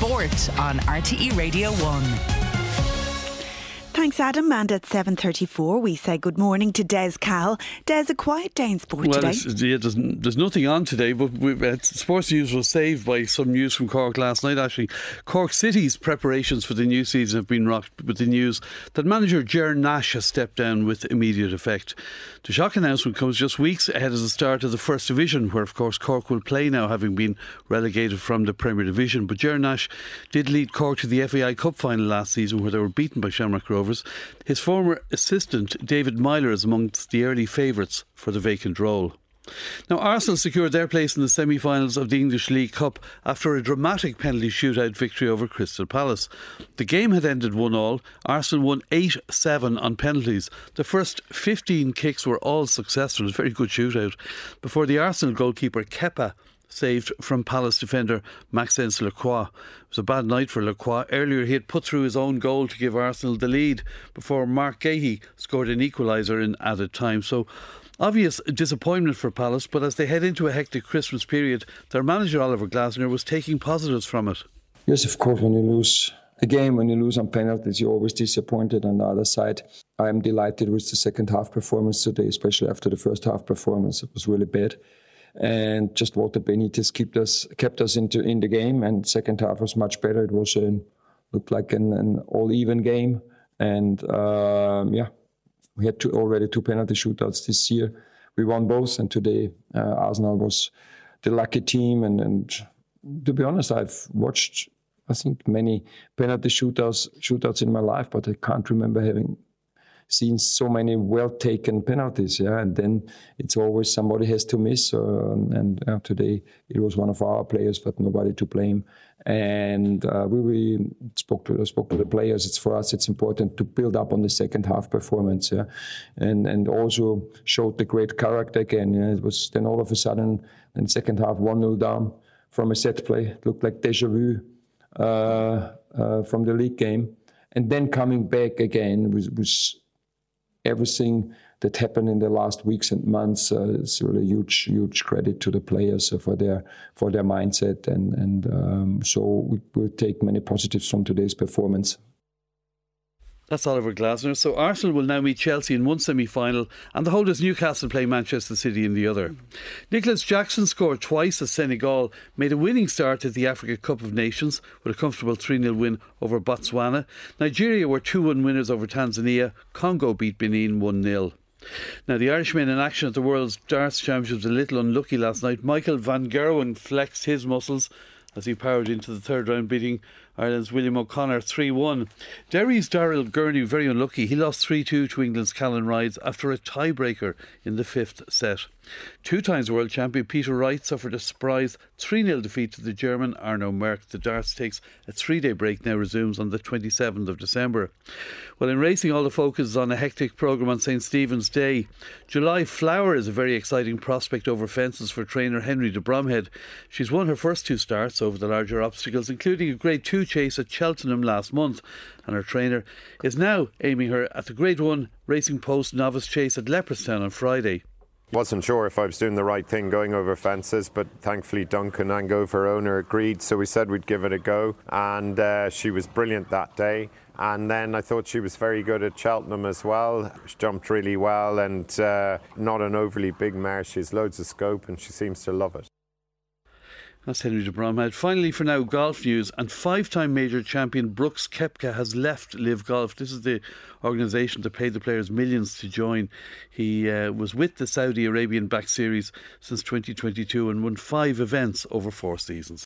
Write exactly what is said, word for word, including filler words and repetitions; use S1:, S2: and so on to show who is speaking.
S1: Sport on R T E Radio one.
S2: Thanks, Adam. And at seven thirty-four, we say good morning to Des Cal. Des, a quiet day in sport
S3: well,
S2: today.
S3: It's, yeah, there's, there's nothing on today, but we, uh, sports news was saved by some news from Cork last night, actually. Cork City's preparations for the new season have been rocked with the news that manager Ger Nash has stepped down with immediate effect. The shock announcement comes just weeks ahead of the start of the First Division, where, of course, Cork will play now, having been relegated from the Premier Division. But Ger Nash did lead Cork to the F A I Cup final last season, where they were beaten by Shamrock Rovers. His former assistant David Myler is amongst the early favourites for the vacant role. Now, Arsenal secured their place in the semi-finals of the English League Cup after a dramatic penalty shootout victory over Crystal Palace. The game had ended one all. Arsenal won eight seven on penalties. The first fifteen kicks were all successful. It was a very good shootout before the Arsenal goalkeeper Kepa saved from Palace defender Maxence Lacroix. It was a bad night for Lacroix. Earlier he had put through his own goal to give Arsenal the lead before Mark Gahey scored an equaliser in added time. So obvious disappointment for Palace, but as they head into a hectic Christmas period, their manager Oliver Glasner was taking positives from it.
S4: Yes, of course, when you lose a game, when you lose on penalties, you're always disappointed. On the other side, I'm delighted with the second half performance today, especially after the first half performance. It was really bad. And just Walter Benitez kept us kept us into in the game, and second half was much better. It was an, looked like an, an all even game, and um, yeah, we had two, already two penalty shootouts this year. We won both, and today uh, Arsenal was the lucky team. And, and to be honest, I've watched I think many penalty shootouts shootouts in my life, but I can't remember having seen so many well-taken penalties, yeah, and then it's always somebody has to miss, uh, and uh, today it was one of our players, but nobody to blame. And uh, we, we spoke to spoke to the players. It's for us, it's important to build up on the second half performance, yeah, and and also showed the great character again. Yeah? It was then all of a sudden in second half one nil down from a set play. It looked like déjà vu uh, uh, from the league game, and then coming back again was was. Everything that happened in the last weeks and months uh, is really huge, huge credit to the players uh, for their for their mindset, and and um, so we will take many positives from today's performance.
S3: That's Oliver Glasner. So Arsenal will now meet Chelsea in one semi-final, and the holders Newcastle play Manchester City in the other. Nicholas Jackson scored twice as Senegal made a winning start at the Africa Cup of Nations with a comfortable three nil win over Botswana. Nigeria were two one winners over Tanzania. Congo beat Benin one nil. Now, the Irishmen in action at the World's Darts Championships a little unlucky last night. Michael van Gerwen flexed his muscles as he powered into the third round, beating Ireland's William O'Connor three one. Derry's Daryl Gurney very unlucky. He lost three two to England's Callan Rides after a tiebreaker in the fifth set. Two times world champion Peter Wright suffered a surprise three nil defeat to the German Arno Merck. The darts takes a three-day break now, resumes on the twenty-seventh of December. Well, in racing, all the focus is on a hectic programme on St Stephen's Day. July Flower is a very exciting prospect over fences for trainer Henry de Bromhead. She's won her first two starts over the larger obstacles, including a Grade two chase at Cheltenham last month, and her trainer is now aiming her at the Grade one Racing Post novice chase at Leopardstown on Friday.
S5: Wasn't sure if I was doing the right thing going over fences, but thankfully Duncan Angover, her owner, agreed, so we said we'd give it a go, and uh, she was brilliant that day. And then I thought she was very good at Cheltenham as well. She jumped really well, and uh, not an overly big mare. She has loads of scope and she seems to love it.
S3: That's Henry de Bromhead. Finally, for now, golf news. And five-time major champion Brooks Koepka has left Live Golf. This is the organisation that paid the players millions to join. He uh, was with the Saudi Arabian-backed series since twenty twenty-two and won five events over four seasons.